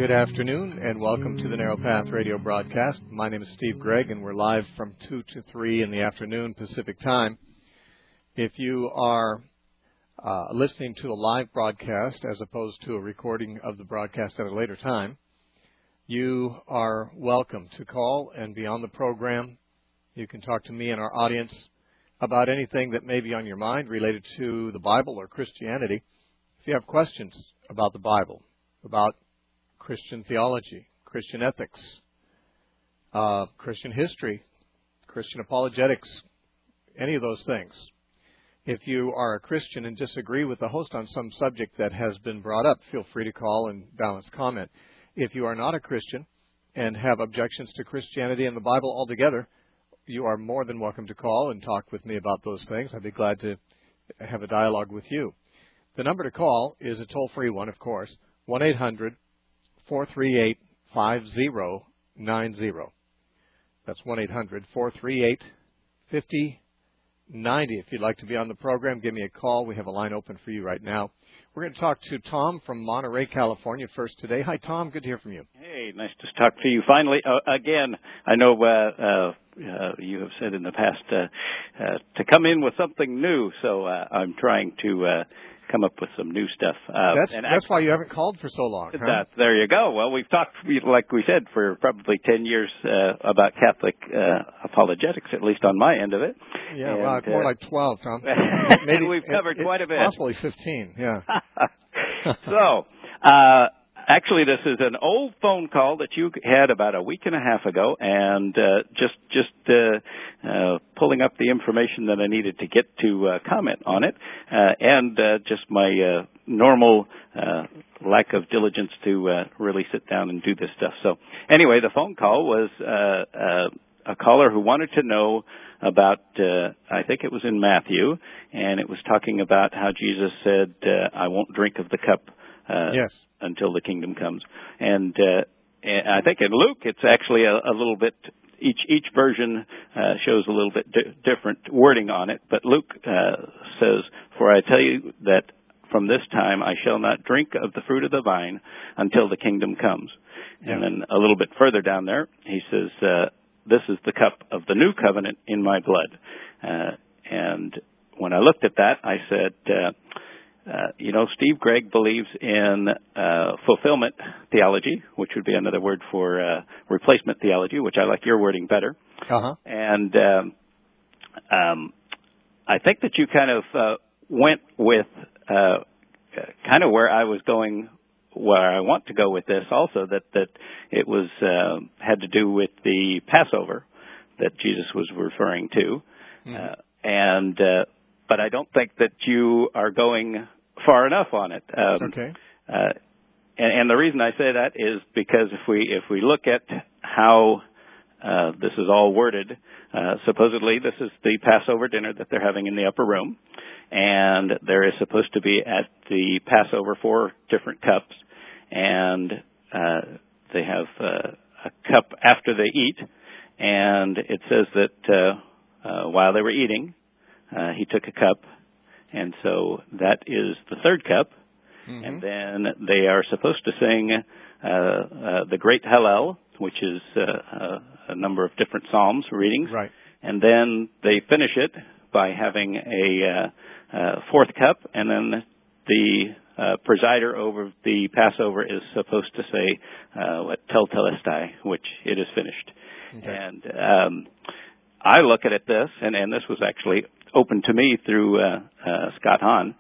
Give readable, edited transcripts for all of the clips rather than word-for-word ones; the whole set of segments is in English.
Good afternoon, and welcome to the Narrow Path Radio broadcast. My name is Steve Gregg, and we're live from 2 to 3 in the afternoon Pacific time. If you are listening to a live broadcast as opposed to a recording of the broadcast at a later time, you are welcome to call and be on the program. You can talk to me and our audience about anything that may be on your mind related to the Bible or Christianity. If you have questions about the Bible, about Christian theology, Christian ethics, Christian history, Christian apologetics, any of those things. If you are a Christian and disagree with the host on some subject that has been brought up, feel free to call and balance comment. If you are not a Christian and have objections to Christianity and the Bible altogether, you are more than welcome to call and talk with me about those things. I'd be glad to have a dialogue with you. The number to call is a toll-free one, of course, 1-800-438-5090. That's 1-800-438-5090. If you'd like to be on the program, give me a call. We have a line open for you right now. We're going to talk to Tom from Monterey, California first today. Hi, Tom. Good to hear from you. Hey, nice to talk to you finally. Again, I know you have said in the past to come in with something new, so I'm trying to come up with some new stuff. That's why you haven't called for so long. Huh? There you go. Well, we've talked, like we said, for probably 10 years about Catholic apologetics, at least on my end of it. Yeah, and, well, more like 12, Tom. Maybe we've covered quite a bit. Possibly 15, yeah. So, actually, this is an old phone call that you had about a week and a half ago, and just pulling up the information that I needed to get to comment on it, and just my normal lack of diligence to really sit down and do this stuff. So, anyway, the phone call was a caller who wanted to know about, I think it was in Matthew, and it was talking about how Jesus said, I won't drink of the cup yes, until the kingdom comes. And I think in Luke, it's actually a little bit, each version shows a little bit different wording on it. But Luke says, for I tell you that from this time I shall not drink of the fruit of the vine until the kingdom comes. Yeah. And then a little bit further down there, he says, this is the cup of the new covenant in my blood. And when I looked at that, I said, Steve Gregg believes in fulfillment theology, which would be another word for replacement theology, which I like your wording better. Uh-huh. And I think that you kind of went with kind of where I was going, where I want to go with this also, that it was had to do with the Passover that Jesus was referring to. Mm-hmm. But I don't think that you are going far enough on it. Okay. And the reason I say that is because if we look at how this is all worded, supposedly this is the Passover dinner that they're having in the upper room, and there is supposed to be at the Passover 4 different cups, and they have a cup after they eat, and it says that while they were eating, he took a cup, and so that is the third cup. Mm-hmm. And then they are supposed to sing the Great Hallel, which is a number of different psalms readings. Right. And then they finish it by having a fourth cup, and then the presider over the Passover is supposed to say Tetelestai, which it is finished. Okay. And I look at this, and this was actually open to me through Scott Hahn.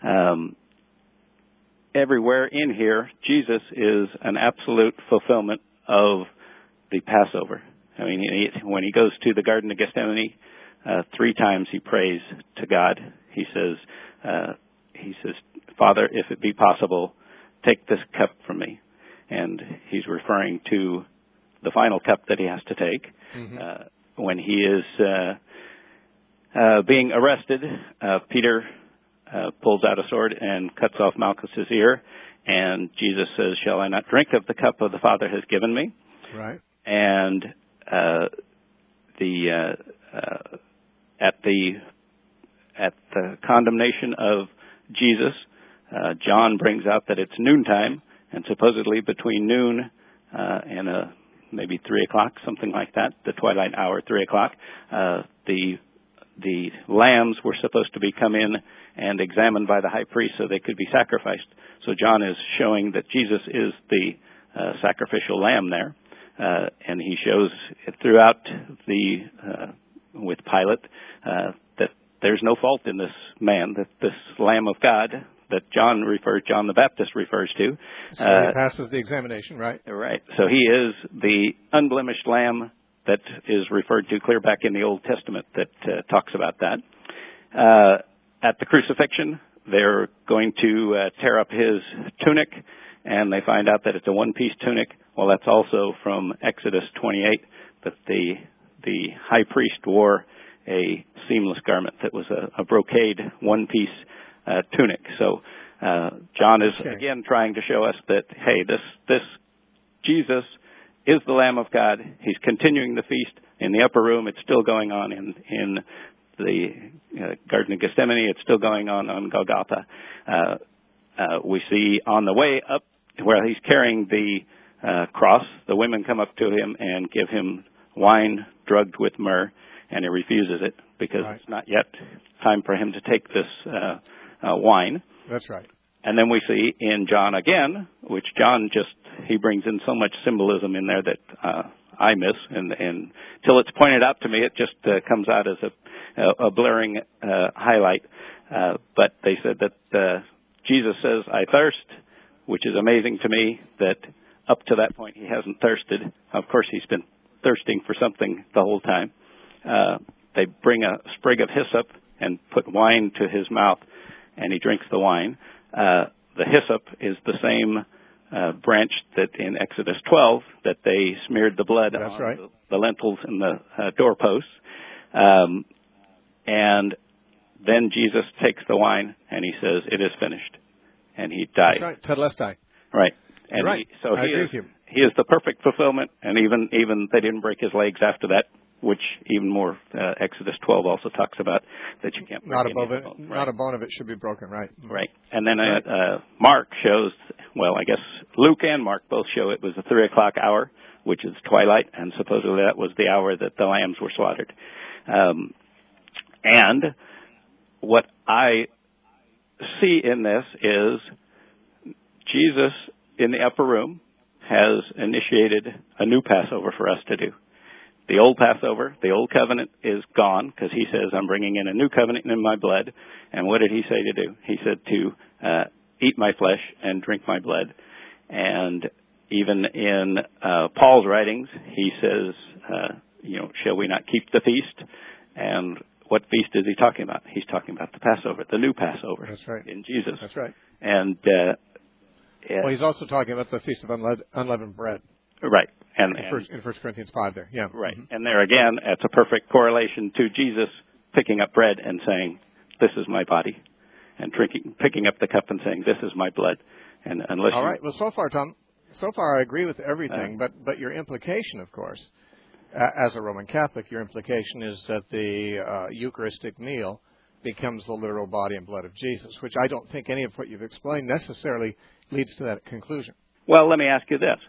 Everywhere in here, Jesus is an absolute fulfillment of the Passover. I mean, when he goes to the Garden of Gethsemane, 3 times he prays to God. He says, Father, if it be possible, take this cup from me. And he's referring to the final cup that he has to take. Mm-hmm. When he is being arrested, Peter pulls out a sword and cuts off Malchus's ear, and Jesus says, shall I not drink of the cup of the Father has given me? Right. And at the condemnation of Jesus, John brings out that it's noontime, and supposedly between noon and maybe 3 o'clock, something like that, the twilight hour, 3 o'clock, the lambs were supposed to be come in and examined by the high priest so they could be sacrificed. So John is showing that Jesus is the sacrificial lamb there, and he shows it throughout with Pilate that there's no fault in this man, that this Lamb of God that John the Baptist refers to. So he passes the examination, right? Right. So he is the unblemished lamb that is referred to clear back in the Old Testament that talks about that. At the crucifixion, they're going to tear up his tunic, and they find out that it's a one-piece tunic. Well, that's also from Exodus 28, that the high priest wore a seamless garment that was a brocade one-piece tunic. So John is again trying to show us that, hey, this Jesus is the Lamb of God. He's continuing the feast in the upper room. It's still going on in the Garden of Gethsemane. It's still going on Golgotha. We see on the way up where he's carrying the cross, the women come up to him and give him wine drugged with myrrh, and he refuses it because it's not yet time for him to take this wine. That's right. And then we see in John again, which John he brings in so much symbolism in there that I miss, and till it's pointed out to me, it just comes out as a blaring highlight. But they said that Jesus says, "I thirst," which is amazing to me that up to that point he hasn't thirsted. Of course, he's been thirsting for something the whole time. They bring a sprig of hyssop and put wine to his mouth, and he drinks the wine. The hyssop is the same branch that in Exodus 12 that they smeared the blood on the lintels and the doorposts. And then Jesus takes the wine and he says, "It is finished," and he died. That's right. Tetelestai. Right. And right. He is the perfect fulfillment, and even they didn't break his legs after that, which even more Exodus 12 also talks about that you can't break not a bone of it should be broken, right? Right. And then Mark shows, well, I guess Luke and Mark both show it was the 3 o'clock hour, which is twilight, and supposedly that was the hour that the lambs were slaughtered. And what I see in this is Jesus in the upper room has initiated a new Passover for us to do. The old Passover, the old covenant is gone because he says, "I'm bringing in a new covenant in my blood." And what did he say to do? He said to eat my flesh and drink my blood. And even in Paul's writings, he says, shall we not keep the feast? And what feast is he talking about? He's talking about the Passover, the new Passover. That's right. In Jesus. That's right. And well, he's also talking about the Feast of Unleavened Bread. Right. In 1 Corinthians 5 there, yeah. Right. Mm-hmm. And there again, it's a perfect correlation to Jesus picking up bread and saying, "This is my body," and picking up the cup and saying, "This is my blood." And unless all right. Well, so far, Tom, I agree with everything, but your implication, of course, as a Roman Catholic, your implication is that the Eucharistic meal becomes the literal body and blood of Jesus, which I don't think any of what you've explained necessarily leads to that conclusion. Well, let me ask you this.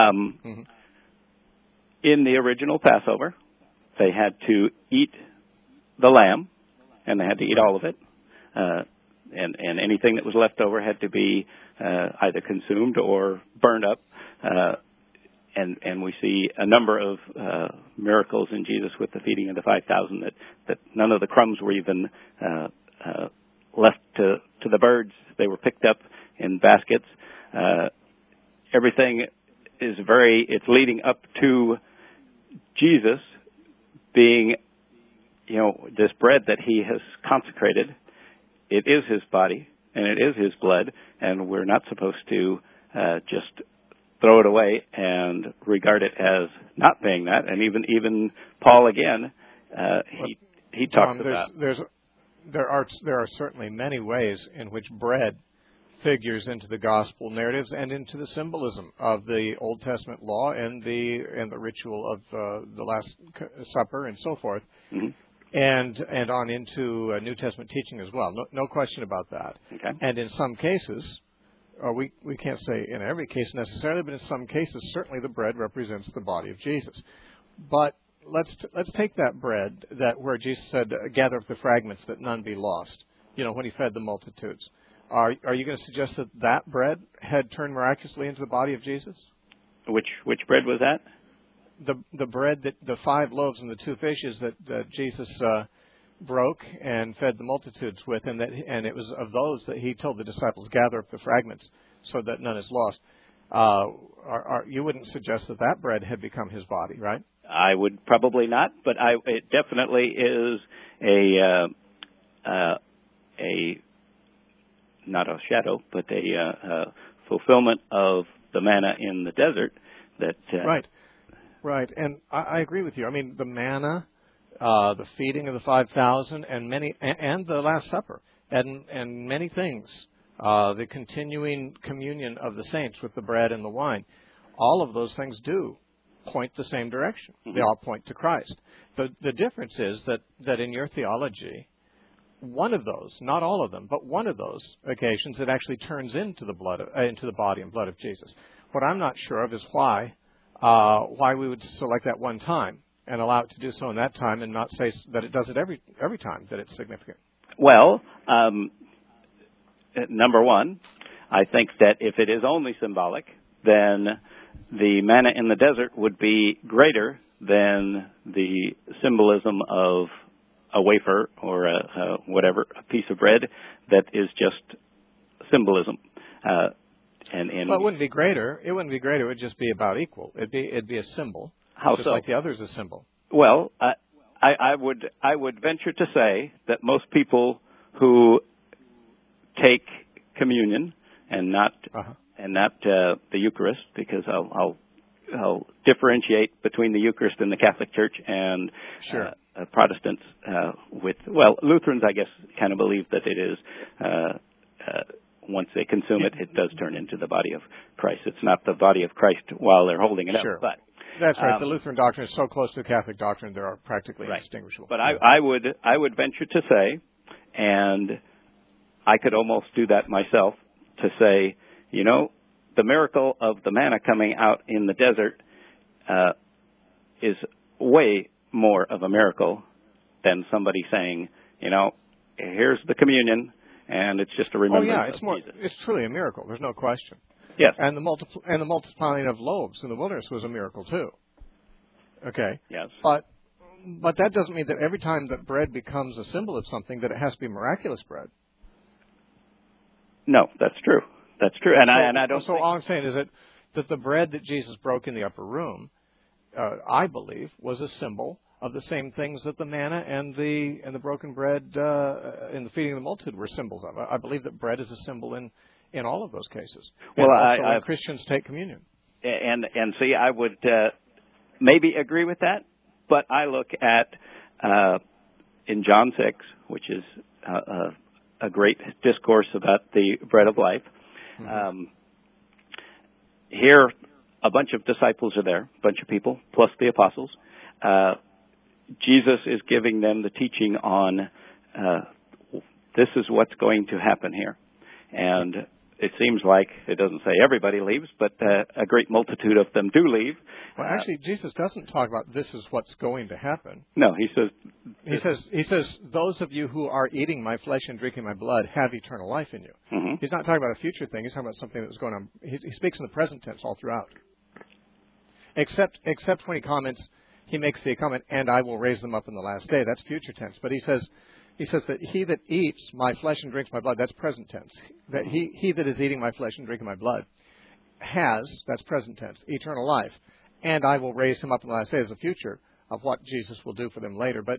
In the original Passover, they had to eat the lamb, and they had to eat all of it, and anything that was left over had to be either consumed or burned up. And we see a number of miracles in Jesus with the feeding of the 5,000 that none of the crumbs were even left to the birds. They were picked up in baskets. Everything is it's leading up to Jesus being, this bread that he has consecrated. It is his body and it is his blood, and we're not supposed to just throw it away and regard it as not being that. And even Paul again, he talks about. There are certainly many ways in which bread figures into the gospel narratives and into the symbolism of the Old Testament law and the ritual of the Last Supper and so forth, and on into New Testament teaching as well. No question about that. Okay. And in some cases, we can't say in every case necessarily, but in some cases, certainly the bread represents the body of Jesus. But let's take that bread where Jesus said, "Gather up the fragments that none be lost." When he fed the multitudes. Are you going to suggest that bread had turned miraculously into the body of Jesus? Which bread was that? The bread the 5 loaves and the 2 fishes that Jesus broke and fed the multitudes with, and it was of those that he told the disciples, "Gather up the fragments so that none is lost." You wouldn't suggest that bread had become his body, right? I would probably not, but it definitely is a not a shadow, but a fulfillment of the manna in the desert. Right, and I agree with you. I mean, the manna, the feeding of the 5,000, and the Last Supper, and many things, the continuing communion of the saints with the bread and the wine, all of those things do point the same direction. Mm-hmm. They all point to Christ. The difference is that in your theology, one of those, not all of them, but one of those occasions, it actually turns into the body and blood of Jesus. What I'm not sure of is why we would select that one time and allow it to do so in that time, and not say that it does it every time that it's significant. Well, number one, I think that if it is only symbolic, then the manna in the desert would be greater than the symbolism of a wafer or a piece of bread that is just symbolism. Well, it wouldn't be greater. It wouldn't be greater. It would just be about equal. It'd be a symbol. How just so? Like the other is a symbol. Well, I would venture to say that most people who take communion and not the Eucharist, because I'll differentiate between the Eucharist in the Catholic Church and Protestants Lutherans, I guess, kind of believe that it is once they consume it, it does turn into the body of Christ. It's not the body of Christ while they're holding it up. But that's right. The Lutheran doctrine is so close to the Catholic doctrine, they are practically indistinguishable. But I would venture to say, and I could almost do that myself, to say, the miracle of the manna coming out in the desert is way more of a miracle than somebody saying, here's the communion, and it's just a remembrance of Jesus. It's truly a miracle. There's no question. Yes. And the multiplying of loaves in the wilderness was a miracle too. Okay. Yes. But that doesn't mean that every time that bread becomes a symbol of something that it has to be miraculous bread. No, that's true. That's true. And I don't. So all I'm saying is that the bread that Jesus broke in the upper room, I believe, was a symbol of the same things that the manna and the broken bread in the feeding of the multitude were symbols of. I believe that bread is a symbol in all of those cases. Well, when Christians take communion. And see, I would maybe agree with that, but I look at in John 6, which is a great discourse about the bread of life. Mm-hmm. Here, a bunch of disciples are there, a bunch of people, plus the apostles. Jesus is giving them the teaching on this is what's going to happen here. And it seems like, it doesn't say everybody leaves, but a great multitude of them do leave. Well, actually, Jesus doesn't talk about this is what's going to happen. No, he says, those of you who are eating my flesh and drinking my blood have eternal life in you. Mm-hmm. He's not talking about a future thing. He's talking about something that's going on. He speaks in the present tense all throughout. Except when he makes the comment, and I will raise them up in the last day. That's future tense. But he says that he that eats my flesh and drinks my blood, that's present tense. That he that is eating my flesh and drinking my blood has, that's present tense, eternal life. And I will raise him up in the last day as a future of what Jesus will do for them later. But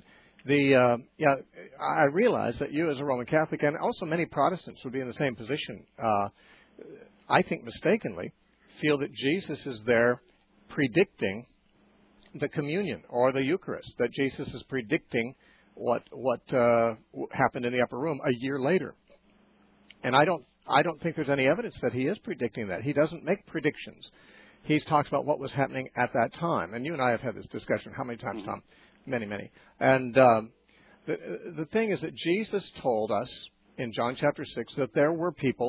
I realize that you as a Roman Catholic, and also many Protestants would be in the same position, I think mistakenly, feel that Jesus is there predicting the communion or the Eucharist, that Jesus is predicting what happened in the upper room a year later. And I don't think there's any evidence that he is predicting that. He doesn't make predictions. He talks about what was happening at that time. And you and I have had this discussion how many times, Tom? Many, many. And the thing is that Jesus told us in John chapter 6 that there were people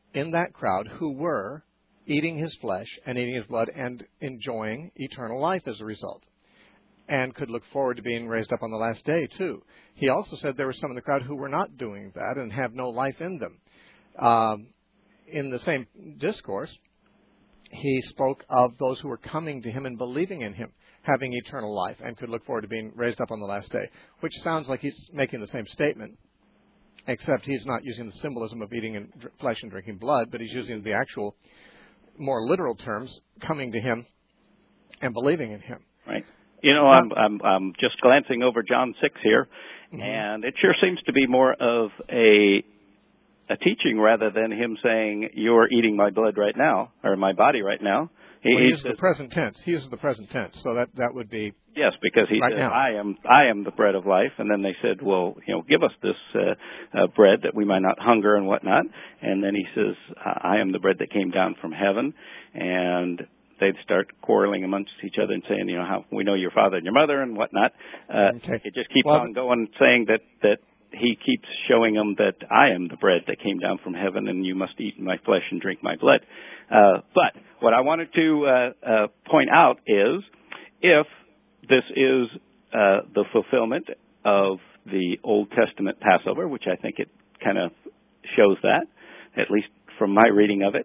in that crowd who were eating his flesh and eating his blood and enjoying eternal life as a result, and could look forward to being raised up on the last day, too. He also said there were some in the crowd who were not doing that and have no life in them. In the same discourse, he spoke of those who were coming to him and believing in him, having eternal life, and could look forward to being raised up on the last day, which sounds like he's making the same statement, except he's not using the symbolism of eating flesh and drinking blood, but he's using the actual, more literal terms, coming to him and believing in him. Right. You know, I'm just glancing over John 6 here, and it sure seems to be more of a teaching rather than him saying, "You're eating my blood right now," or "my body right now." He uses the present tense. He uses the present tense, so that would be yes, because he right said, now. "I am the bread of life," and then they said, "Well, give us this bread that we might not hunger and whatnot." And then he says, "I am the bread that came down from heaven," and they'd start quarreling amongst each other and saying, how we know your father and your mother and whatnot. Okay. It just keeps on going, saying that he keeps showing them that I am the bread that came down from heaven, and you must eat my flesh and drink my blood. But what I wanted to point out is, if this is the fulfillment of the Old Testament Passover, which I think it kind of shows that, at least from my reading of it,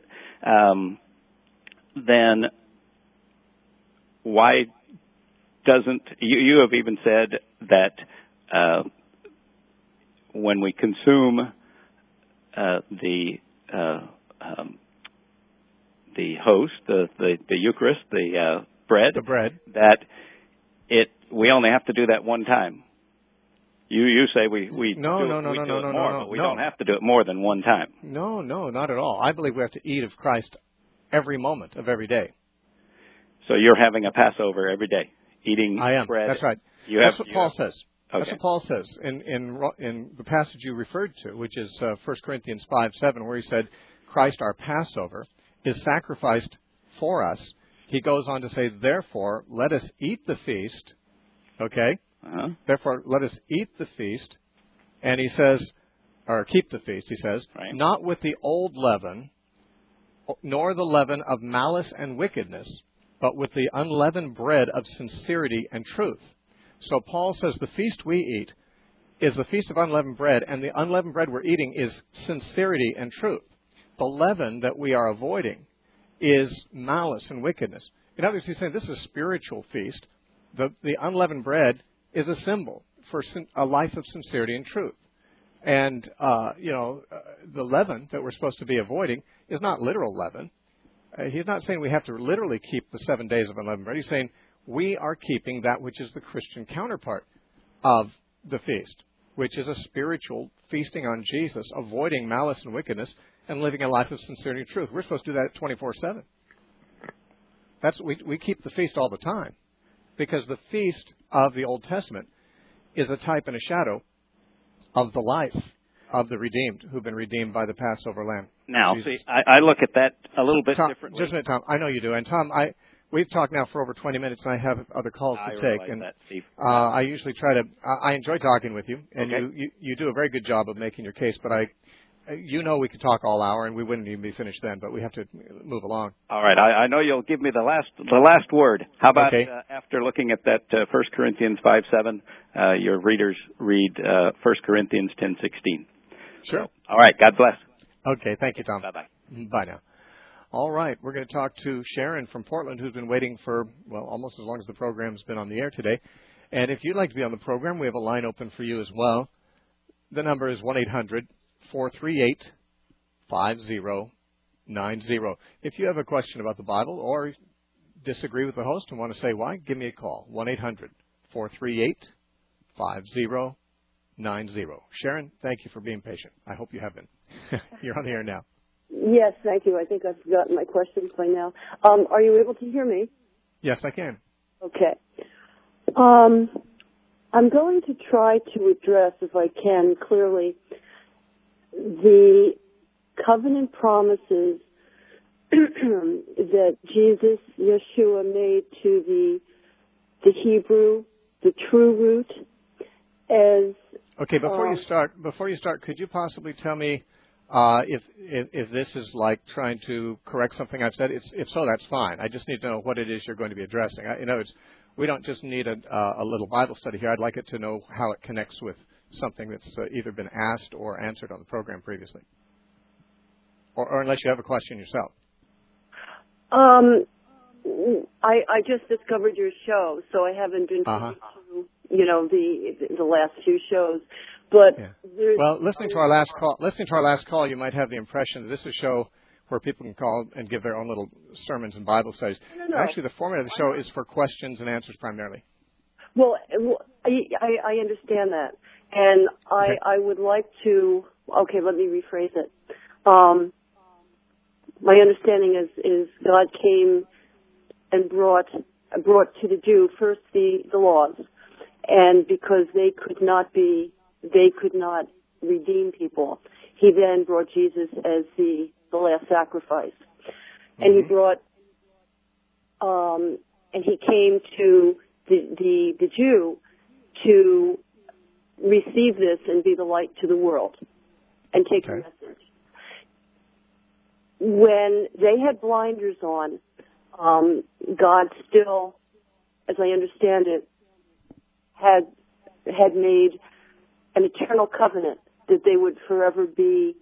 then why doesn't you have even said that when we consume the host, the Eucharist, the bread, that we only have to do that one time. You say we do it more, but we don't have to do it more than one time. No, not at all. I believe we have to eat of Christ every moment of every day. So you're having a Passover every day, eating I am. bread. That's right. That's what Paul says. Okay. That's what Paul says in the passage you referred to, which is 1 Corinthians 5:7, where he said, Christ, our Passover, is sacrificed for us. He goes on to say, therefore, let us eat the feast. Okay? Uh-huh. Therefore, let us eat the feast. And he says, or keep the feast, he says, right, not with the old leaven, nor the leaven of malice and wickedness, but with the unleavened bread of sincerity and truth. So Paul says the feast we eat is the feast of unleavened bread, and the unleavened bread we're eating is sincerity and truth. The leaven that we are avoiding is malice and wickedness. In other words, he's saying this is a spiritual feast. The unleavened bread is a symbol for a life of sincerity and truth. And, the leaven that we're supposed to be avoiding is not literal leaven. He's not saying we have to literally keep the 7 days of unleavened bread. He's saying we are keeping that which is the Christian counterpart of the feast, which is a spiritual feasting on Jesus, avoiding malice and wickedness, and living a life of sincerity and truth. We're supposed to do that 24/7. We keep the feast all the time, because the feast of the Old Testament is a type and a shadow of the life of the redeemed, who've been redeemed by the Passover lamb. Now, Jesus. see, I look at that a little bit differently. Just a minute, Tom. I know you do. And Tom, we've talked now for over 20 minutes, and I have other calls to take. And that, Steve. I usually try to. I enjoy talking with you, and okay. you do a very good job of making your case. But we could talk all hour, and we wouldn't even be finished then. But we have to move along. All right. I know you'll give me the last word. How about after looking at that 1 Corinthians 5:7, your readers read 1 Corinthians 10:16. Sure. So, all right. God bless. Okay. Thank you, Tom. Bye-bye. Bye now. All right. We're going to talk to Sharon from Portland, who's been waiting for, almost as long as the program's been on the air today. And if you'd like to be on the program, we have a line open for you as well. The number is 1-800-438-5090. If you have a question about the Bible or disagree with the host and want to say why, give me a call. 1-800-438-5090. Sharon, thank you for being patient. I hope you have been. You're on the air now. Yes, thank you. I think I've forgotten my questions by now. Are you able to hear me? Yes, I can. Okay. I'm going to try to address, if I can, clearly, the covenant promises that Yeshua made to the Hebrew, the true root, as... Okay, before you start, could you possibly tell me If this is like trying to correct something I've said, if so, that's fine. I just need to know what it is you're going to be addressing. We don't just need a little Bible study here. I'd like it to know how it connects with something that's either been asked or answered on the program previously, or unless you have a question yourself. I just discovered your show, so I haven't been to the last few shows. But well, listening to our last call, you might have the impression that this is a show where people can call and give their own little sermons and Bible studies. No. Actually, the format of the show is for questions and answers primarily. Well, I understand that, and I would like to. Okay, let me rephrase it. My understanding is God came and brought to the Jew first the laws, and because they could not redeem people, he then brought Jesus as the last sacrifice. And he brought, and he came to the Jew to receive this and be the light to the world and take the message. When they had blinders on, God still, as I understand it, had made an eternal covenant that they would forever be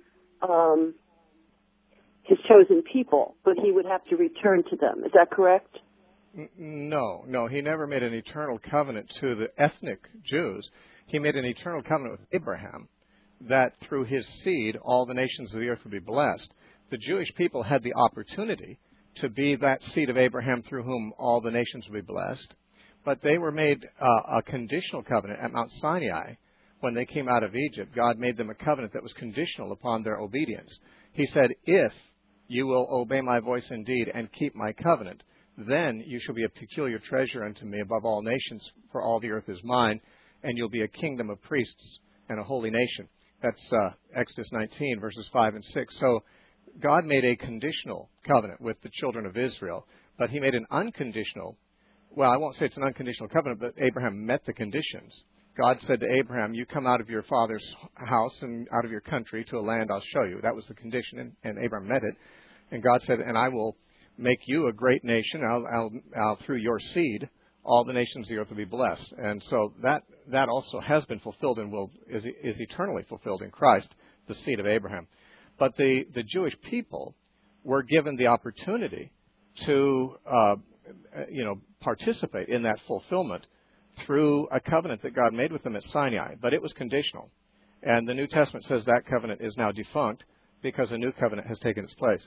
his chosen people, but he would have to return to them. Is that correct? No, he never made an eternal covenant to the ethnic Jews. He made an eternal covenant with Abraham that through his seed all the nations of the earth would be blessed. The Jewish people had the opportunity to be that seed of Abraham through whom all the nations would be blessed, but they were made a conditional covenant at Mount Sinai. When they came out of Egypt, God made them a covenant that was conditional upon their obedience. He said, if you will obey my voice indeed and keep my covenant, then you shall be a peculiar treasure unto me above all nations, for all the earth is mine, and you'll be a kingdom of priests and a holy nation. That's Exodus 19, verses 5 and 6. So God made a conditional covenant with the children of Israel, but he made an unconditional, well, I won't say it's an unconditional covenant, but Abraham met the conditions. God said to Abraham, you come out of your father's house and out of your country to a land I'll show you. That was the condition, and Abraham met it. And God said, and I will make you a great nation. I'll through your seed, all the nations of the earth will be blessed. And so that also has been fulfilled and is eternally fulfilled in Christ, the seed of Abraham. But the Jewish people were given the opportunity to participate in that fulfillment through a covenant that God made with them at Sinai, but it was conditional. And the New Testament says that covenant is now defunct because a new covenant has taken its place.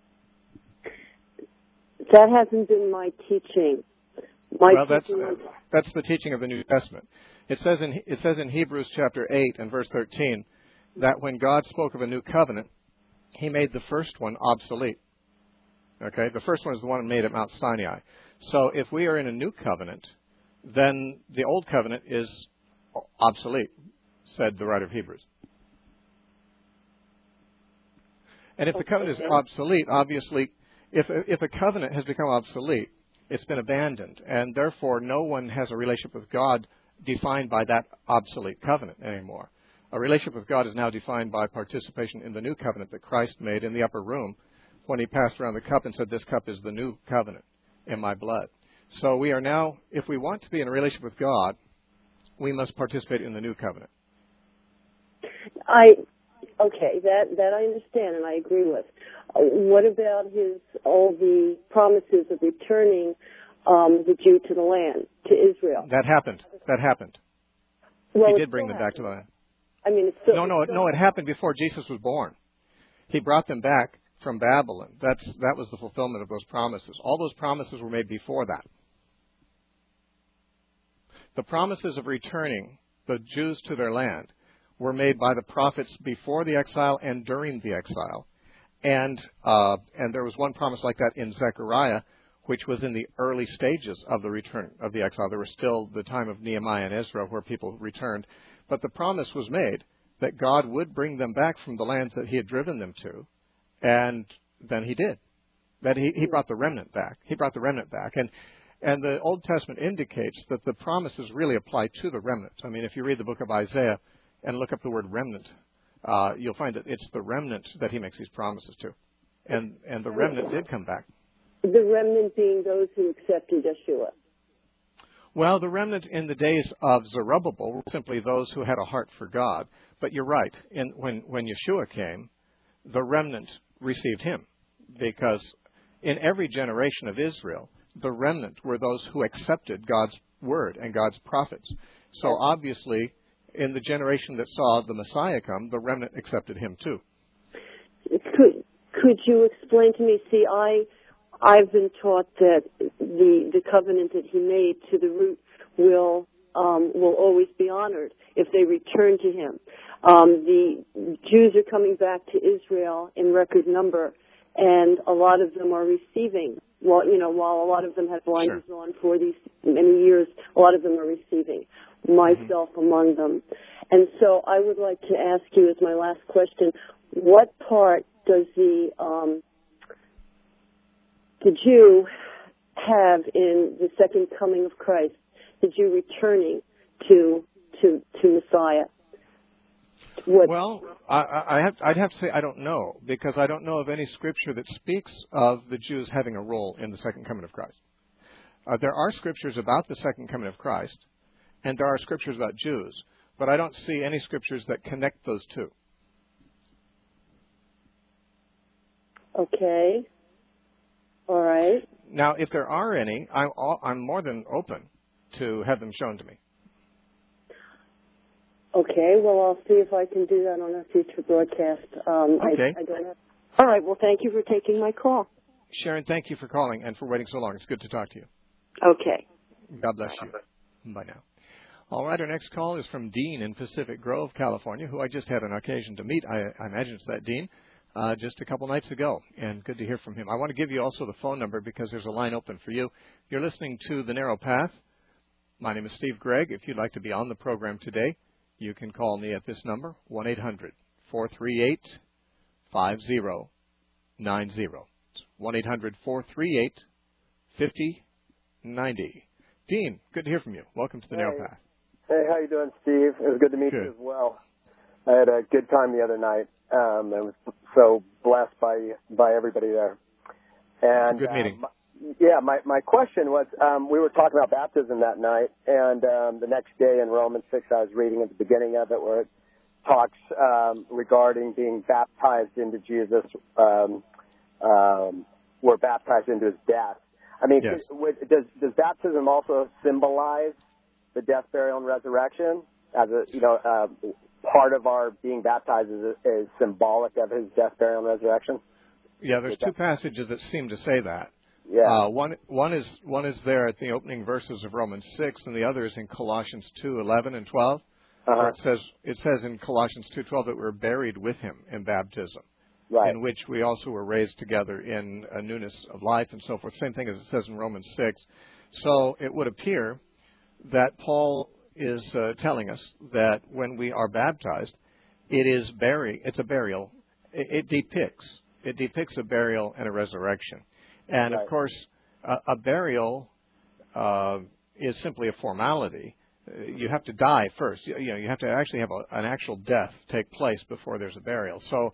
That hasn't been my teaching. That's the teaching of the New Testament. It says in Hebrews chapter 8 and verse 13 that when God spoke of a new covenant, he made the first one obsolete. Okay, the first one is the one made at Mount Sinai. So if we are in a new covenant, then the old covenant is obsolete, said the writer of Hebrews. And if the covenant is obsolete, obviously, if a covenant has become obsolete, it's been abandoned, and therefore no one has a relationship with God defined by that obsolete covenant anymore. A relationship with God is now defined by participation in the new covenant that Christ made in the upper room when he passed around the cup and said, this cup is the new covenant in my blood. So we are now, if we want to be in a relationship with God, we must participate in the new covenant. Okay, that I understand and I agree with. What about all the promises of returning the Jew to the land, to Israel? That happened. Well, he did bring them back to the land. I mean, it's still... No, it happened before Jesus was born. He brought them back from Babylon. That was the fulfillment of those promises. All those promises were made before that. The promises of returning the Jews to their land were made by the prophets before the exile and during the exile. And there was one promise like that in Zechariah, which was in the early stages of the return of the exile. There was still the time of Nehemiah and Ezra where people returned. But the promise was made that God would bring them back from the lands that he had driven them to. And then he did. That he brought the remnant back. He brought the remnant back. And the Old Testament indicates that the promises really apply to the remnant. I mean, if you read the book of Isaiah and look up the word remnant, you'll find that it's the remnant that he makes these promises to. And the remnant did come back. The remnant being those who accepted Yeshua. Well, the remnant in the days of Zerubbabel were simply those who had a heart for God. But you're right. When Yeshua came, the remnant received him. Because in every generation of Israel, the remnant were those who accepted God's word and God's prophets. So obviously, in the generation that saw the Messiah come, the remnant accepted him too. Could you explain to me? See, I've been taught that the covenant that he made to the root will always be honored if they return to him. The Jews are coming back to Israel in record number, and a lot of them are receiving. While a lot of them have blinders on for these many years, a lot of them are receiving, myself among them. And so I would like to ask you as my last question, what part does the Jew have in the second coming of Christ, the Jew returning to Messiah? Well, I'd have to say I don't know, because I don't know of any scripture that speaks of the Jews having a role in the second coming of Christ. There are scriptures about the second coming of Christ, and there are scriptures about Jews, but I don't see any scriptures that connect those two. Okay. All right. Now, if there are any, I'm more than open to have them shown to me. Okay. Well, I'll see if I can do that on a future broadcast. Okay. I don't have. All right. Well, thank you for taking my call. Sharon, thank you for calling and for waiting so long. It's good to talk to you. Okay. God bless you. Bye now. All right. Our next call is from Dean in Pacific Grove, California, who I just had an occasion to meet. I imagine it's that Dean. Just a couple nights ago, and good to hear from him. I want to give you also the phone number because there's a line open for you. You're listening to The Narrow Path. My name is Steve Gregg. If you'd like to be on the program today, you can call me at this number, 1-800-438-5090. It's 1-800-438-5090. Dean, good to hear from you. Welcome to The Narrow Path. Hey, how you doing, Steve? It was good to meet you as well. I had a good time the other night. I was so blessed by everybody there. And it's a good meeting. My question was, we were talking about baptism that night, and the next day in Romans 6, I was reading at the beginning of it where it talks regarding being baptized into Jesus, we're baptized into his death. I mean, yes. Does baptism also symbolize the death, burial, and resurrection as a, part of our being baptized is symbolic of his death, burial, and resurrection? Yeah, there's two passages that seem to say that. Yeah. One is there at the opening verses of Romans 6, and the other is in Colossians 2:11 and 12, where it says in Colossians 2:12 that we're buried with him in baptism, right, in which we also were raised together in a newness of life and so forth. Same thing as it says in Romans 6. So it would appear that Paul is telling us that when we are baptized, it's a burial. It depicts a burial and a resurrection. And right. of course, a burial is simply a formality. You have to die first. You have to actually have an actual death take place before there's a burial. So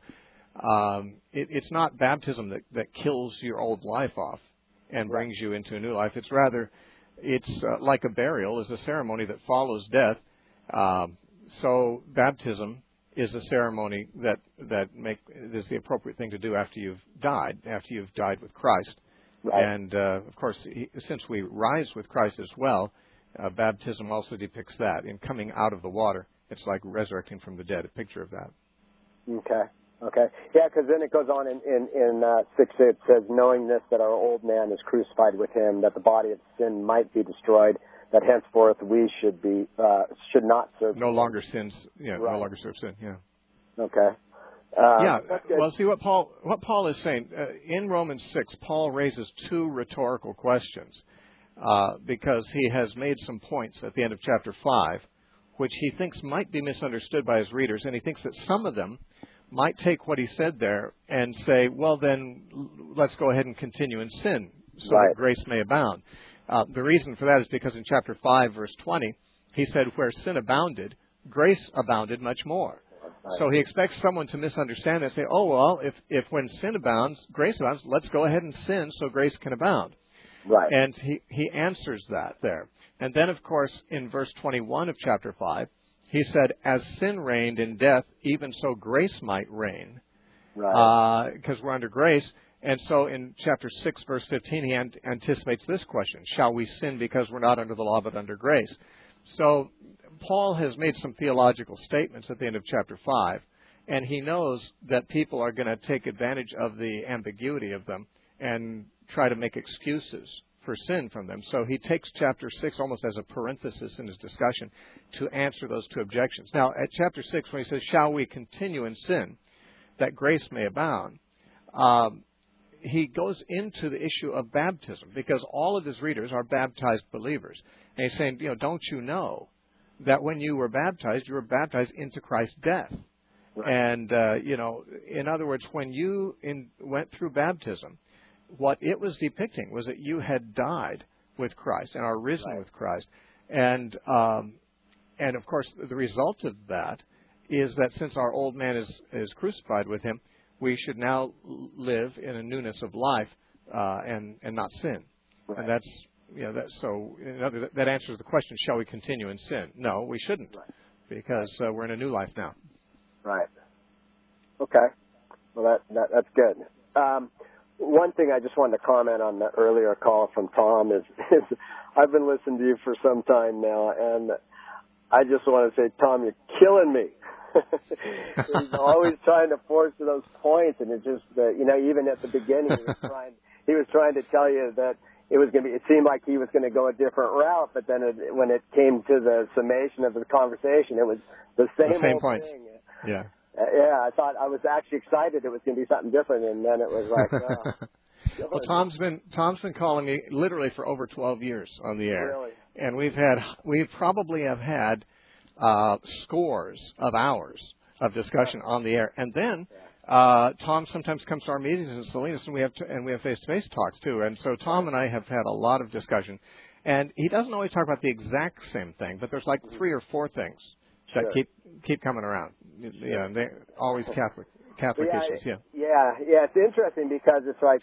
it's not baptism that kills your old life off and brings you into a new life. It's rather, it's like a burial is a ceremony that follows death. So baptism is a ceremony that is the appropriate thing to do after you've died with Christ. Right. And, of course, since we rise with Christ as well, baptism also depicts that. In coming out of the water, it's like resurrecting from the dead, a picture of that. Okay. Yeah, because then it goes on in 6, it says, knowing this, that our old man is crucified with him, that the body of sin might be destroyed, that henceforth we should not serve no longer sins. Yeah, right. No longer serve sin. Yeah. Okay. Well, see what Paul is saying in Romans 6. Paul raises two rhetorical questions because he has made some points at the end of chapter 5, which he thinks might be misunderstood by his readers, and he thinks that some of them might take what he said there and say, well, then let's go ahead and continue in sin so that grace may abound. The reason for that is because in chapter 5, verse 20, he said, where sin abounded, grace abounded much more. So he expects someone to misunderstand and say, oh, well, if when sin abounds, grace abounds, let's go ahead and sin so grace can abound. Right. And he answers that there. And then, of course, in verse 21 of chapter 5, he said, as sin reigned in death, even so grace might reign. Right. Because we're under grace. And so in chapter 6, verse 15, he anticipates this question, shall we sin because we're not under the law but under grace? So Paul has made some theological statements at the end of chapter 5, and he knows that people are going to take advantage of the ambiguity of them and try to make excuses for sin from them. So he takes chapter 6 almost as a parenthesis in his discussion to answer those two objections. Now, at chapter 6, when he says, shall we continue in sin, that grace may abound, he goes into the issue of baptism, because all of his readers are baptized believers. And he's saying, don't you know that when you were baptized into Christ's death? Right. And, in other words, when you went through baptism, what it was depicting was that you had died with Christ and are risen right. with Christ. And of course, the result of that is that since our old man is crucified with him, we should now live in a newness of life and not sin. Right. And that's so. That answers the question: shall we continue in sin? No, we shouldn't, right. because we're in a new life now. Right. Okay. Well, that's good. One thing I just wanted to comment on the earlier call from Tom is I've been listening to you for some time now, and I just want to say, Tom, you're killing me. He's always trying to force those points, and it's just even at the beginning he was trying to tell you that it seemed like he was going to go a different route, but then when it came to the summation of the conversation, it was the same old points. thing. Yeah. I thought I was actually excited it was going to be something different, and then it was like, well, Tom's been calling me literally for over 12 years on the air, really? And we probably have had scores of hours of discussion on the air, and then Tom sometimes comes to our meetings in Salinas, and we have face-to-face talks too. And so Tom and I have had a lot of discussion, and he doesn't always talk about the exact same thing, but there's like 3 or 4 things that keep coming around. Yeah, and they're always Catholic issues. Yeah. It's interesting because it's like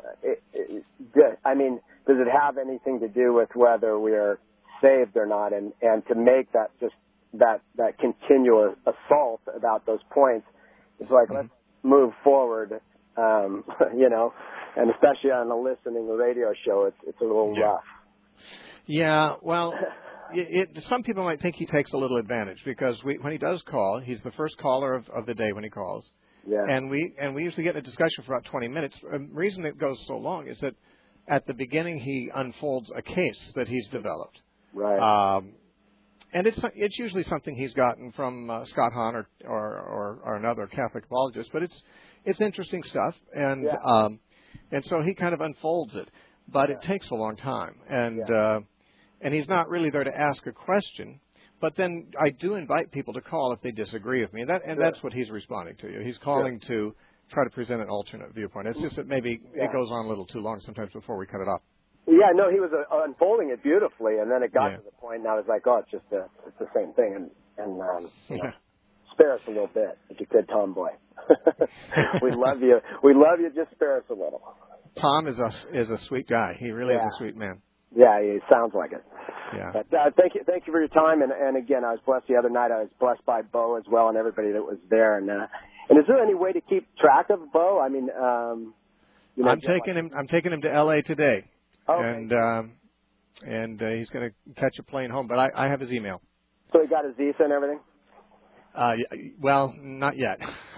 does it have anything to do with whether we are saved or not? And to make that just that continuous assault about those points, it's like let's move forward. And especially on a listening radio show, it's a little rough. Yeah. Well. Some people might think he takes a little advantage because when he does call, he's the first caller of the day when he calls. Yeah. And we usually get in a discussion for about 20 minutes. The reason it goes so long is that at the beginning he unfolds a case that he's developed. Right. And it's usually something he's gotten from Scott Hahn or another Catholic apologist, but it's interesting stuff, and so he kind of unfolds it, but it takes a long time, and he's not really there to ask a question. But then I do invite people to call if they disagree with me, and that's what he's responding to you. He's calling to try to present an alternate viewpoint. It's just that maybe it goes on a little too long sometimes before we cut it off. Yeah, no, he was unfolding it beautifully, and then it got to the point, and I was like, oh, it's the same thing, and spare us a little bit, if you could, Tomboy. We love you. We love you. Just spare us a little. Tom is a sweet guy. He really is a sweet man. Yeah, he sounds like it. Yeah. But, thank you for your time, and again, I was blessed the other night. I was blessed by Bo as well, and everybody that was there. And is there any way to keep track of Bo? I mean, I'm taking him to L.A. today. Okay. And he's going to catch a plane home, but I have his email. So he got his visa and everything? Well, not yet.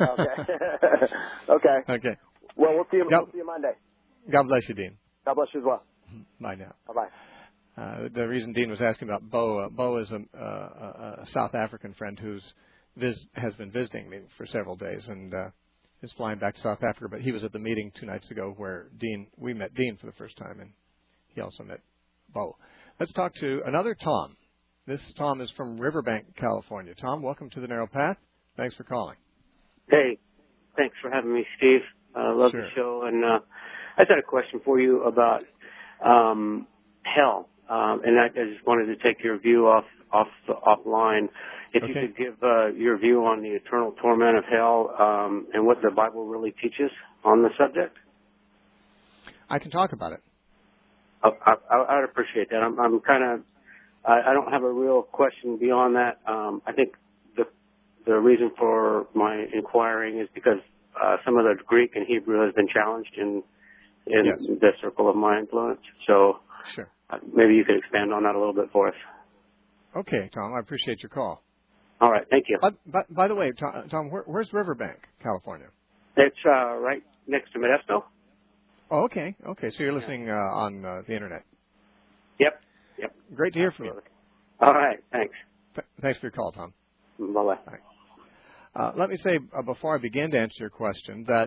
Okay. Okay. Well, we'll see you Monday. God bless you, Dean. God bless you as well. Bye now. Bye-bye. The reason Dean was asking about Bo is a South African friend has been visiting me for several days and is flying back to South Africa. But he was at the meeting 2 nights ago where we met Dean for the first time, and he also met Bo. Let's talk to another Tom. This Tom is from Riverbank, California. Tom, welcome to the Narrow Path. Thanks for calling. Hey, thanks for having me, Steve. Love the show. And I just had a question for you about hell. and I just wanted to take your view offline. If you could give your view on the eternal torment of hell and what the Bible really teaches on the subject. I can talk about it. I'd appreciate that. I'm kind of, I don't have a real question beyond that. I think the reason for my inquiring is because some of the Greek and Hebrew has been challenged in the circle of my influence. So sure. Maybe you could expand on that a little bit for us. Okay, Tom, I appreciate your call. All right, thank you. But by the way, Tom, where's Riverbank, California? It's right next to Modesto. Oh, okay. Okay, so you're listening on the Internet. Yep. Great to hear from you. All right, thanks. Thanks for your call, Tom. Bye-bye. Let me say, before I begin to answer your question, that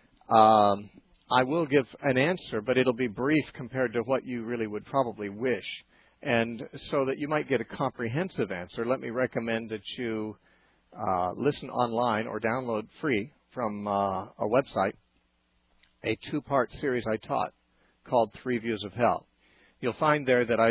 I will give an answer, but it'll be brief compared to what you really would probably wish. And so that you might get a comprehensive answer, let me recommend that you listen online or download free from a website a 2-part series I taught called 3 Views of Hell. You'll find there that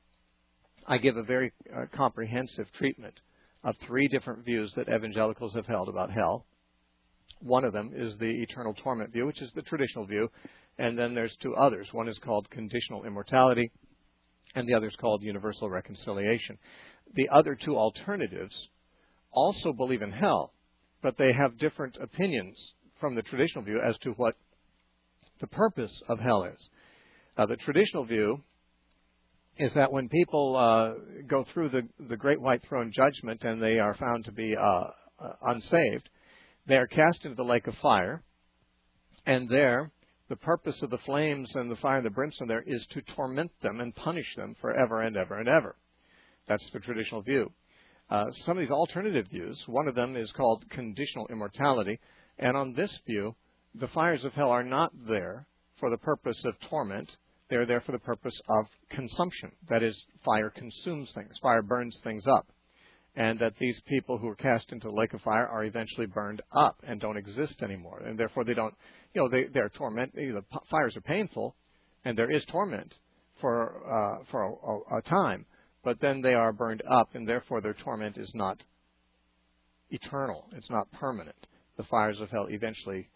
I give a very comprehensive treatment of 3 different views that evangelicals have held about hell. One of them is the eternal torment view, which is the traditional view, and then there's 2 others. One is called conditional immortality, and the other is called universal reconciliation. The other 2 alternatives also believe in hell, but they have different opinions from the traditional view as to what the purpose of hell is. The traditional view is that when people go through the Great White Throne Judgment and they are found to be unsaved, they are cast into the lake of fire, and there the purpose of the flames and the fire and the brimstone there is to torment them and punish them forever and ever and ever. That's the traditional view. Some of these alternative views, one of them is called conditional immortality, and on this view, the fires of hell are not there for the purpose of torment. They're there for the purpose of consumption. That is, fire consumes things. Fire burns things up. And that these people who are cast into the lake of fire are eventually burned up and don't exist anymore. And therefore they don't, they're torment. The fires are painful, and there is torment for a time. But then they are burned up, and therefore their torment is not eternal. It's not permanent. The fires of hell eventually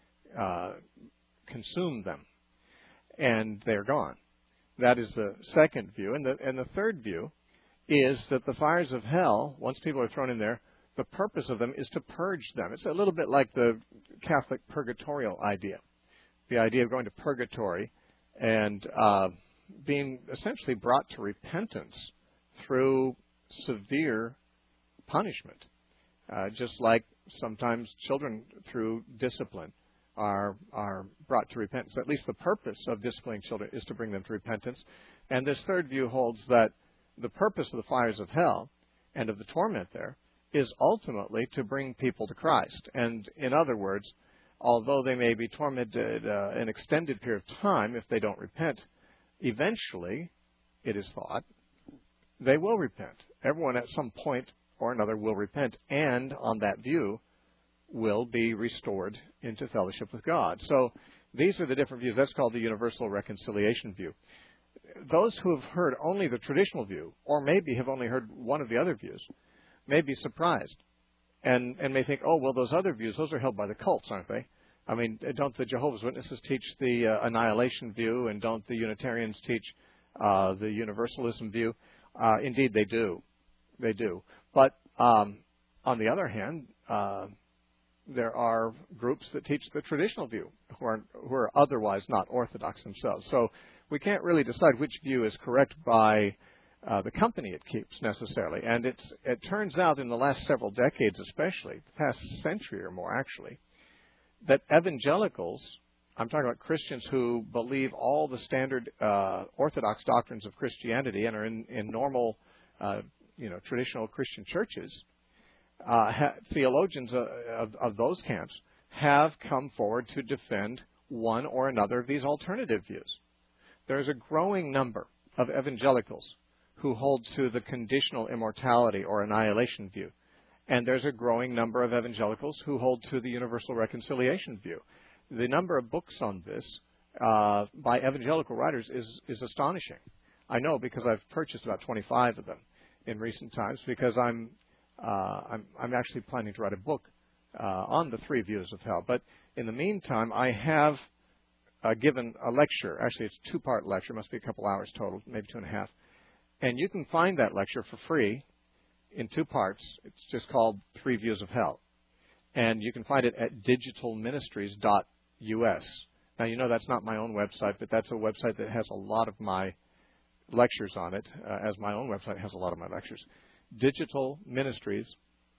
consume them, and they're gone. That is the second view. And the third view is that the fires of hell, once people are thrown in there, the purpose of them is to purge them. It's a little bit like the Catholic purgatorial idea, the idea of going to purgatory and being essentially brought to repentance through severe punishment, just like sometimes children through discipline are brought to repentance. At least the purpose of disciplining children is to bring them to repentance. And this third view holds that the purpose of the fires of hell and of the torment there is ultimately to bring people to Christ. And in other words, although they may be tormented an extended period of time if they don't repent, eventually, it is thought, they will repent. Everyone at some point or another will repent, and on that view will be restored into fellowship with God. So these are the different views. That's called the universal reconciliation view. Those who have heard only the traditional view, or maybe have only heard one of the other views, may be surprised and may think, oh, well, those other views, those are held by the cults, aren't they? I mean, don't the Jehovah's Witnesses teach the annihilation view, and don't the Unitarians teach the universalism view? Indeed, they do. They do. But on the other hand, there are groups that teach the traditional view who are otherwise not orthodox themselves. So we can't really decide which view is correct by the company it keeps necessarily. And it turns out in the last several decades especially, the past century or more actually, that evangelicals, I'm talking about Christians who believe all the standard orthodox doctrines of Christianity and are in normal, traditional Christian churches, theologians of those camps have come forward to defend one or another of these alternative views. There's a growing number of evangelicals who hold to the conditional immortality or annihilation view. And there's a growing number of evangelicals who hold to the universal reconciliation view. The number of books on this by evangelical writers is astonishing. I know because I've purchased about 25 of them in recent times, because I'm actually planning to write a book on the 3 views of hell. But in the meantime, I have given a lecture. Actually, it's a 2-part lecture. It must be a couple hours total, maybe 2.5. And you can find that lecture for free in 2 parts. It's just called 3 Views of Hell. And you can find it at digitalministries.us. Now, you know that's not my own website, but that's a website that has a lot of my lectures on it, as my own website has a lot of my lectures. Digitalministries.us.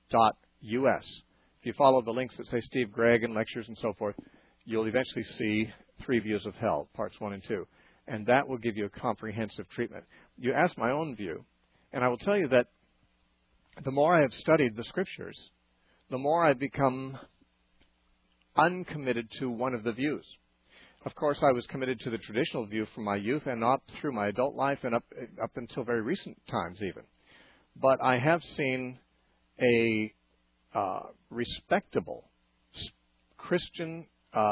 If you follow the links that say Steve Gregg and lectures and so forth, you'll eventually see 3 Views of Hell, parts 1 and 2. And that will give you a comprehensive treatment. You ask my own view, and I will tell you that the more I have studied the Scriptures, the more I've become uncommitted to one of the views. Of course, I was committed to the traditional view from my youth and up through my adult life and up until very recent times even. But I have seen a respectable Christian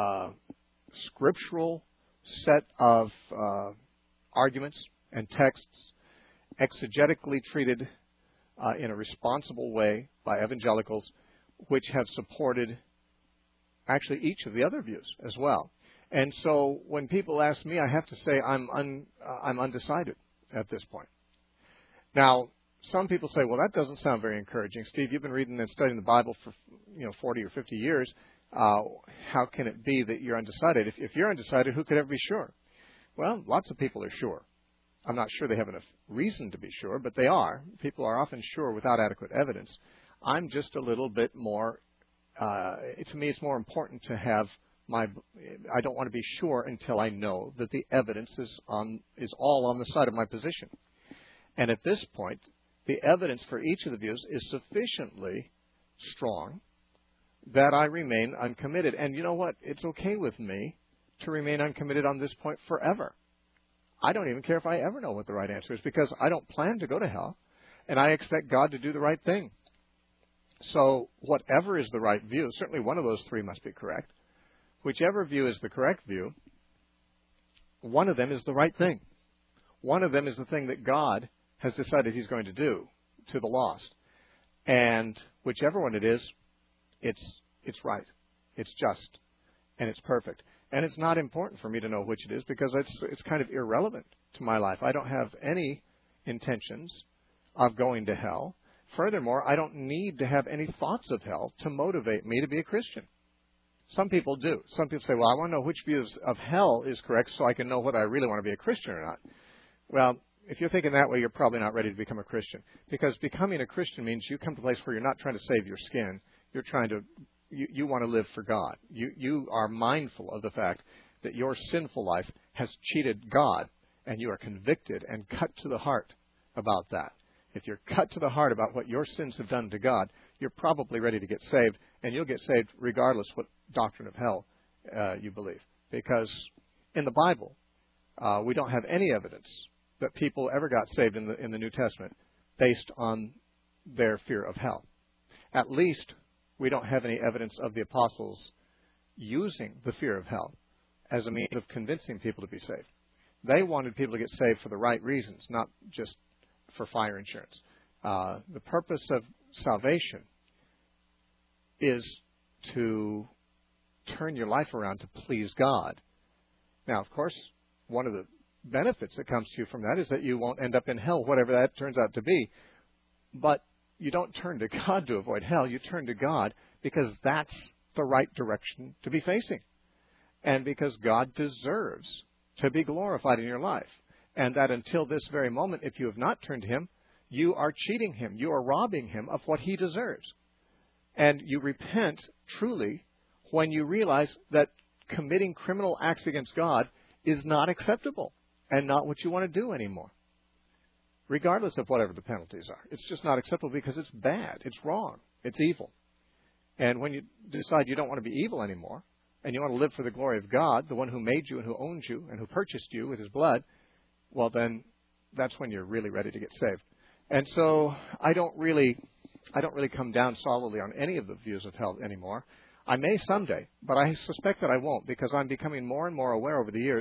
scriptural set of arguments and texts exegetically treated in a responsible way by evangelicals, which have supported actually each of the other views as well. And so when people ask me, I have to say I'm undecided at this point. Now, some people say, well, that doesn't sound very encouraging. Steve, you've been reading and studying the Bible for 40 or 50 years. How can it be that you're undecided? If you're undecided, who could ever be sure? Well, lots of people are sure. I'm not sure they have enough reason to be sure, but they are. People are often sure without adequate evidence. I'm just a little bit more, to me it's more important to have I don't want to be sure until I know that the evidence is all on the side of my position. And at this point, the evidence for each of the views is sufficiently strong that I remain uncommitted. And you know what? It's okay with me to remain uncommitted on this point forever. I don't even care if I ever know what the right answer is, because I don't plan to go to hell, and I expect God to do the right thing. So whatever is the right view, certainly one of those 3 must be correct. Whichever view is the correct view, one of them is the right thing. One of them is the thing that God has decided He's going to do to the lost. And whichever one it is, it's right, it's just, and it's perfect. And it's not important for me to know which it is, because it's kind of irrelevant to my life. I don't have any intentions of going to hell. Furthermore, I don't need to have any thoughts of hell to motivate me to be a Christian. Some people do. Some people say, well, I want to know which view of hell is correct so I can know whether I really want to be a Christian or not. Well, if you're thinking that way, you're probably not ready to become a Christian. Because becoming a Christian means you come to a place where you're not trying to save your skin. You're trying to, you want to live for God. You are mindful of the fact that your sinful life has cheated God, and you are convicted and cut to the heart about that. If you're cut to the heart about what your sins have done to God, you're probably ready to get saved, and you'll get saved regardless what doctrine of hell you believe. Because in the Bible, we don't have any evidence that people ever got saved in the New Testament based on their fear of hell. At least we don't have any evidence of the apostles using the fear of hell as a means of convincing people to be saved. They wanted people to get saved for the right reasons, not just for fire insurance. The purpose of salvation is to turn your life around to please God. Now, of course, one of the benefits that comes to you from that is that you won't end up in hell, whatever that turns out to be. But you don't turn to God to avoid hell. You turn to God because that's the right direction to be facing. And because God deserves to be glorified in your life. And that until this very moment, if you have not turned to Him, you are cheating Him. You are robbing Him of what He deserves. And you repent truly when you realize that committing criminal acts against God is not acceptable and not what you want to do anymore, regardless of whatever the penalties are. It's just not acceptable because it's bad. It's wrong. It's evil. And when you decide you don't want to be evil anymore and you want to live for the glory of God, the one who made you and who owns you and who purchased you with His blood, well, then that's when you're really ready to get saved. And so I don't really come down solidly on any of the views of hell anymore. I may someday, but I suspect that I won't, because I'm becoming more and more aware over the years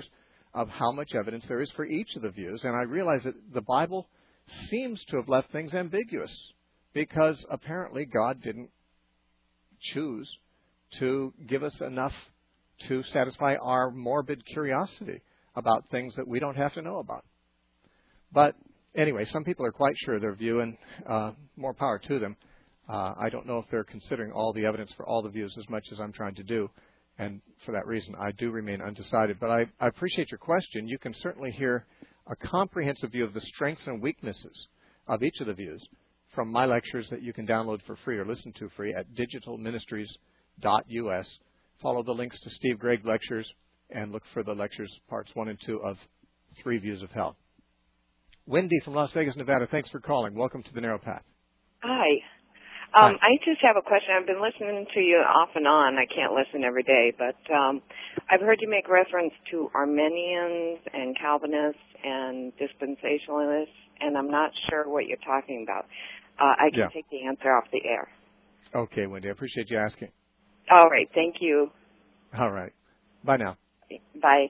of how much evidence there is for each of the views. And I realize that the Bible seems to have left things ambiguous because apparently God didn't choose to give us enough to satisfy our morbid curiosity about things that we don't have to know about. But anyway, some people are quite sure of their view, and more power to them. I don't know if they're considering all the evidence for all the views as much as I'm trying to do, and for that reason, I do remain undecided. But I appreciate your question. You can certainly hear a comprehensive view of the strengths and weaknesses of each of the views from my lectures that you can download for free or listen to free at digitalministries.us. Follow the links to Steve Gregg lectures and look for the lectures parts 1 and 2 of 3 Views of Hell. Wendy from Las Vegas, Nevada, thanks for calling. Welcome to the Narrow Path. Hi. Hi. I just have a question. I've been listening to you off and on. I can't listen every day, but I've heard you make reference to Arminians and Calvinists and dispensationalists, and I'm not sure what you're talking about. I can take the answer off the air. Okay, Wendy, I appreciate you asking. All right, thank you. All right. Bye now. Bye.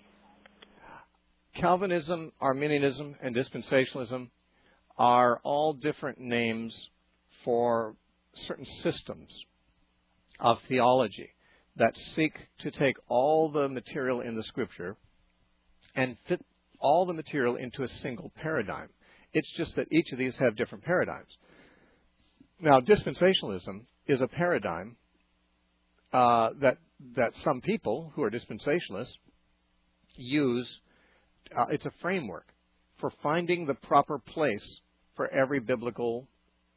Calvinism, Arminianism, and dispensationalism are all different names for certain systems of theology that seek to take all the material in the Scripture and fit all the material into a single paradigm. It's just that each of these have different paradigms. Now, dispensationalism is a paradigm that some people who are dispensationalists use. It's a framework for finding the proper place for every biblical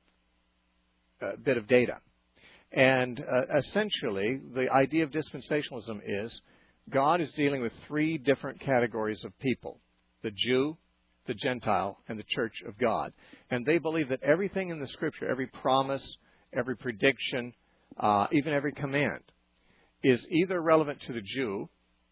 bit of data. And essentially, the idea of dispensationalism is God is dealing with 3 different categories of people: the Jew, the Gentile, and the Church of God. And they believe that everything in the Scripture, every promise, every prediction, even every command, is either relevant to the Jew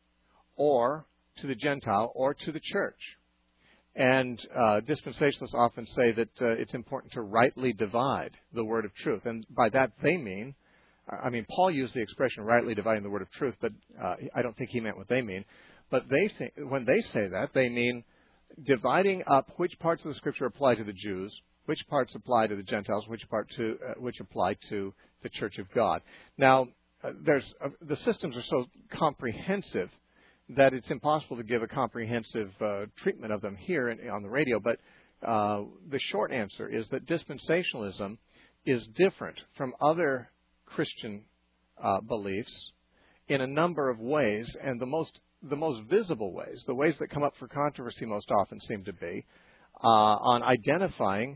or to the Gentile or to the church. And dispensationalists often say that it's important to rightly divide the word of truth. And by that they mean, Paul used the expression rightly dividing the word of truth, but I don't think he meant what they mean. But they think, when they say that, they mean dividing up which parts of the Scripture apply to the Jews, which parts apply to the Gentiles, which apply to the Church of God. Now, the systems are so comprehensive that it's impossible to give a comprehensive treatment of them here on the radio. But the short answer is that dispensationalism is different from other Christian beliefs in a number of ways, and the most visible ways, the ways that come up for controversy most often seem to be on identifying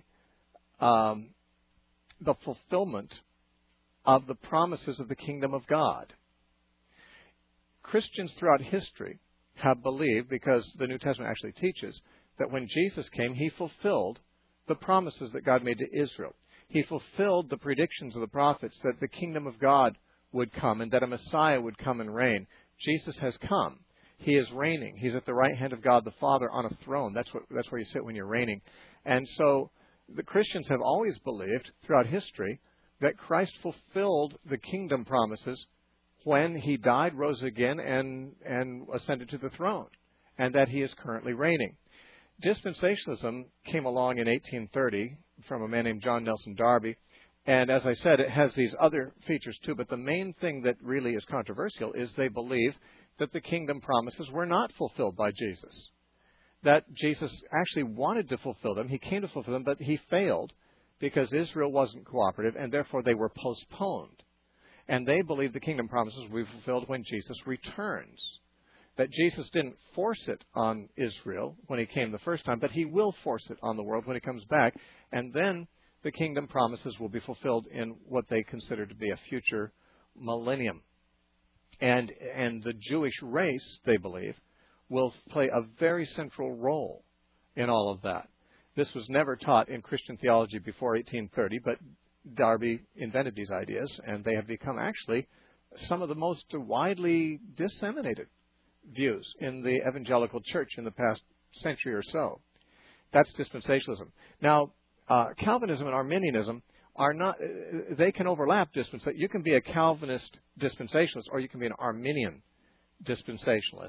the fulfillment of the promises of the kingdom of God. Christians throughout history have believed, because the New Testament actually teaches, that when Jesus came, he fulfilled the promises that God made to Israel. He fulfilled the predictions of the prophets that the kingdom of God would come and that a Messiah would come and reign. Jesus has come. He is reigning. He's at the right hand of God the Father on a throne. That's where you sit when you're reigning. And so the Christians have always believed throughout history that Christ fulfilled the kingdom promises when he died, rose again, and ascended to the throne, and that he is currently reigning. Dispensationalism came along in 1830 from a man named John Nelson Darby, and as I said, it has these other features too, but the main thing that really is controversial is they believe that the kingdom promises were not fulfilled by Jesus, that Jesus actually wanted to fulfill them. He came to fulfill them, but he failed because Israel wasn't cooperative, and therefore they were postponed. And they believe the kingdom promises will be fulfilled when Jesus returns. That Jesus didn't force it on Israel when he came the first time, but he will force it on the world when he comes back. And then the kingdom promises will be fulfilled in what they consider to be a future millennium. And the Jewish race, they believe, will play a very central role in all of that. This was never taught in Christian theology before 1830, but Darby invented these ideas, and they have become actually some of the most widely disseminated views in the evangelical church in the past century or so. That's dispensationalism. Now, Calvinism and Arminianism are not, they can overlap. You can be a Calvinist dispensationalist, or you can be an Arminian dispensationalist.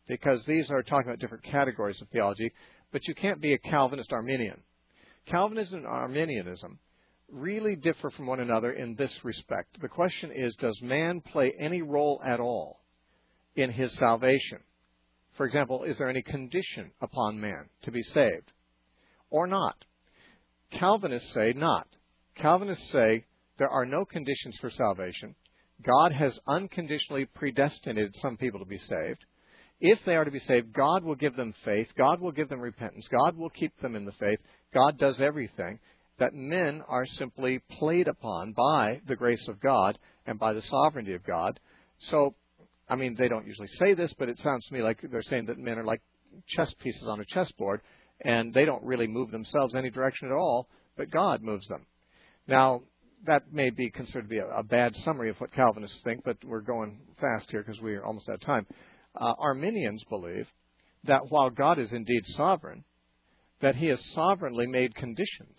because these are talking about different categories of theology, but you can't be a Calvinist Arminian. Calvinism and Arminianism really differ from one another in this respect. The question is, does man play any role at all in his salvation? For example, is there any condition upon man to be saved or not? Calvinists say not. Calvinists say there are no conditions for salvation. God has unconditionally predestinated some people to be saved. If they are to be saved, God will give them faith. God will give them repentance. God will keep them in the faith. God does everything. That men are simply played upon by the grace of God and by the sovereignty of God. So, I mean, they don't usually say this, but it sounds to me like they're saying that men are like chess pieces on a chessboard, and they don't really move themselves any direction at all, but God moves them. Now, that may be considered to be a bad summary of what Calvinists think, but we're going fast here because we're almost out of time. Arminians believe that while God is indeed sovereign, that he has sovereignly made conditions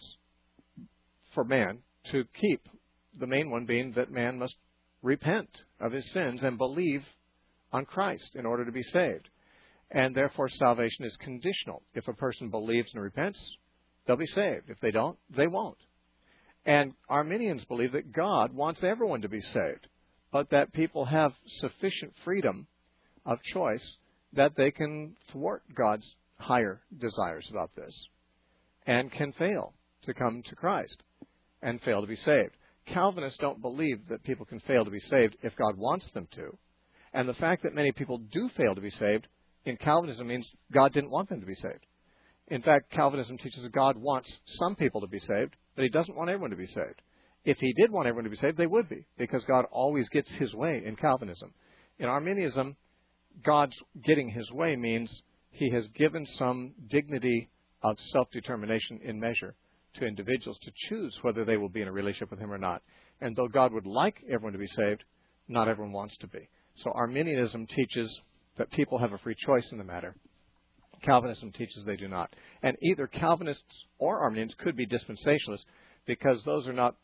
for man to keep, the main one being that man must repent of his sins and believe on Christ in order to be saved. And therefore salvation is conditional. If a person believes and repents, they'll be saved. If they don't, they won't. And Arminians believe that God wants everyone to be saved, but that people have sufficient freedom of choice that they can thwart God's higher desires about this and can fail to come to Christ and fail to be saved. Calvinists don't believe that people can fail to be saved if God wants them to. And the fact that many people do fail to be saved in Calvinism means God didn't want them to be saved. In fact, Calvinism teaches that God wants some people to be saved, but he doesn't want everyone to be saved. If he did want everyone to be saved, they would be, because God always gets his way in Calvinism. In Arminianism, God's getting his way means he has given some dignity of self-determination in measure to individuals to choose whether they will be in a relationship with him or not. And though God would like everyone to be saved, not everyone wants to be. So Arminianism teaches that people have a free choice in the matter. Calvinism teaches they do not. And either Calvinists or Arminians could be dispensationalists, because those are not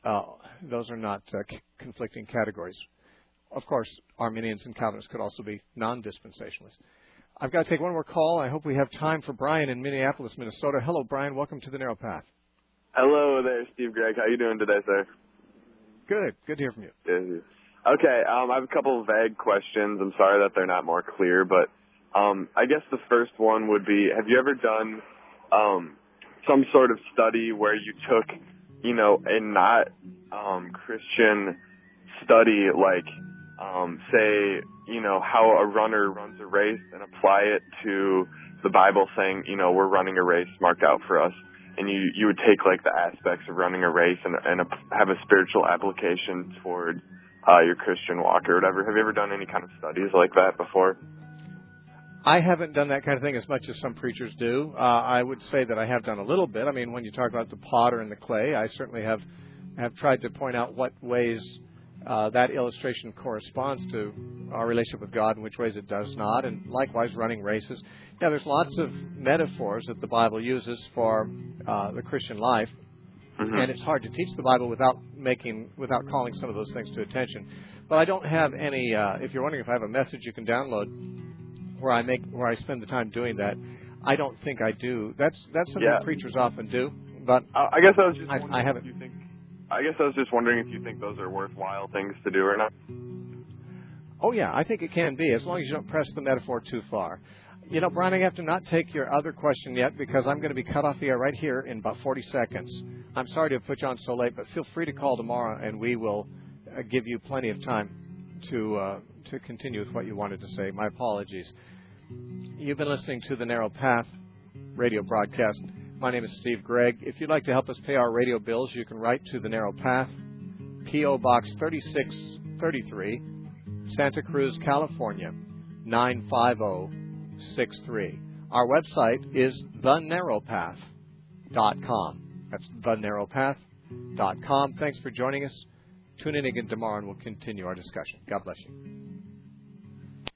conflicting categories. Of course, Arminians and Calvinists could also be non-dispensationalists. I've got to take one more call. I hope we have time for Brian in Minneapolis, Minnesota. Hello, Brian. Welcome to the Narrow Path. Hello there, Steve Gregg. How you doing today, sir? Good. Good to hear from you. Good. Okay, I have a couple of vague questions. I'm sorry that they're not more clear, but I guess the first one would be, have you ever done some sort of study where you took, a not Christian study, like, say, how a runner runs a race, and apply it to the Bible saying, we're running a race marked out for us? And you would take, like, the aspects of running a race and have a spiritual application toward your Christian walk or whatever. Have you ever done any kind of studies like that before? I haven't done that kind of thing as much as some preachers do. I would say that I have done a little bit. I mean, when you talk about the potter and the clay, I certainly have tried to point out what ways that illustration corresponds to our relationship with God and which ways it does not, and likewise running races. Yeah, there's lots of metaphors that the Bible uses for the Christian life, and it's hard to teach the Bible without calling some of those things to attention. But I don't have any. If you're wondering if I have a message you can download where I spend the time doing that, I don't think I do. That's something that preachers often do. But I guess I was just wondering I haven't. I guess I was just wondering if you think those are worthwhile things to do or not. Oh, yeah, I think it can be, as long as you don't press the metaphor too far. Brian, I have to not take your other question yet because I'm going to be cut off the air right here in about 40 seconds. I'm sorry to have put you on so late, but feel free to call tomorrow, and we will give you plenty of time to continue with what you wanted to say. My apologies. You've been listening to the Narrow Path radio broadcast. My name is Steve Gregg. If you'd like to help us pay our radio bills, you can write to the Narrow Path, P.O. Box 3633, Santa Cruz, California, 95063. Our website is thenarrowpath.com. That's thenarrowpath.com. Thanks for joining us. Tune in again tomorrow and we'll continue our discussion. God bless you.